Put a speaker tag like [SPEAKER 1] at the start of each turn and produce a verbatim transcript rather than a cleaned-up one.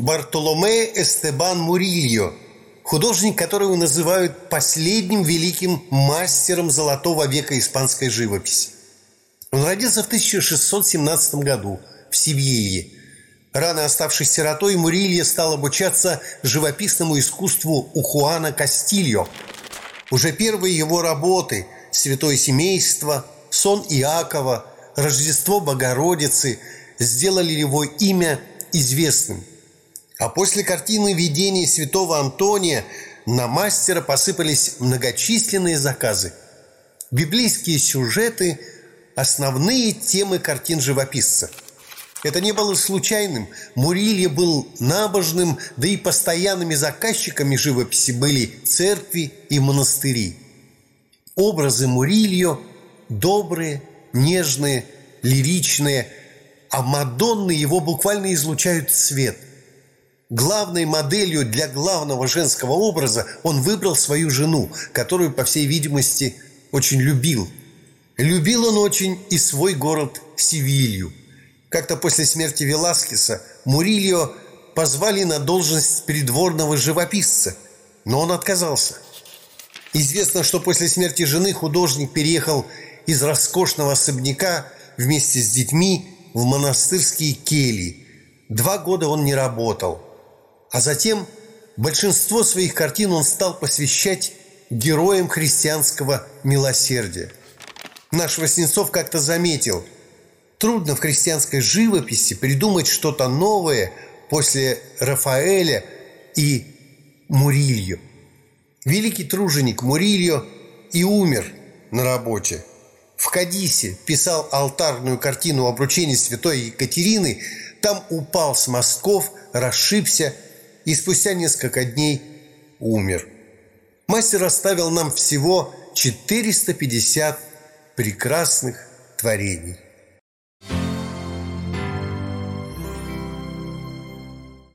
[SPEAKER 1] Бартоломе Эстебан Мурильо, художник, которого называют последним великим мастером золотого века испанской живописи. Он родился в тысяча шестьсот семнадцатом году в Севилье. Рано оставшись сиротой, Мурильо стал обучаться живописному искусству у Хуана Кастильо. Уже первые его работы «Святое семейство», «Сон Иакова», «Рождество Богородицы» сделали его имя известным. А после картины «Видение святого Антония» на мастера посыпались многочисленные заказы. Библейские сюжеты – основные темы картин живописца. Это не было случайным. Мурильо был набожным, да и постоянными заказчиками живописи были церкви и монастыри. Образы Мурильо добрые, нежные, лиричные, а Мадонны его буквально излучают свет. Главной моделью для главного женского образа он выбрал свою жену, которую, по всей видимости, очень любил. Любил он очень и свой город Севилью. Как-то после смерти Веласкеса Мурильо позвали на должность придворного живописца, но он отказался. Известно, что после смерти жены художник переехал из роскошного особняка вместе с детьми в монастырские кельи. Два года он не работал. А затем большинство своих картин он стал посвящать героям христианского милосердия. Наш Васнецов как-то заметил: трудно в христианской живописи придумать что-то новое после Рафаэля и Мурильо. Великий труженик Мурильо и умер на работе. В Кадисе писал алтарную картину обручения святой Екатерины, там упал с мостков, расшибся и спустя несколько дней умер. Мастер оставил нам всего четыреста пятьдесят прекрасных творений.